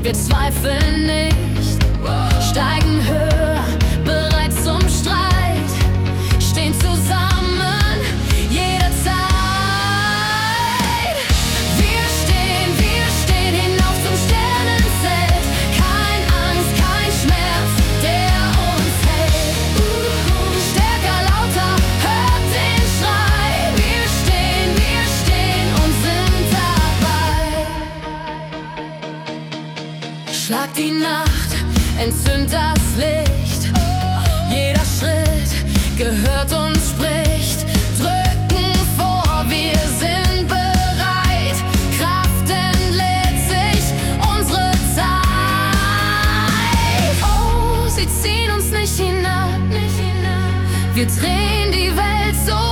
Wir zweifeln nicht, steigen höher, bereit zum Streit, stehen zusammen jederzeit. Wir stehen hinauf zum Sternenzelt. Kein Angst, kein Schmerz, der uns hält. Stärker, lauter, hört den Schrei. Wir stehen und sind dabei. Schlag die Nacht, entzünd das Licht. Jeder Schritt gehört und spricht. Drücken vor, wir sind bereit. Kraft entlädt sich, unsere Zeit. Oh, sie ziehen uns nicht hinab. Wir drehen die Welt so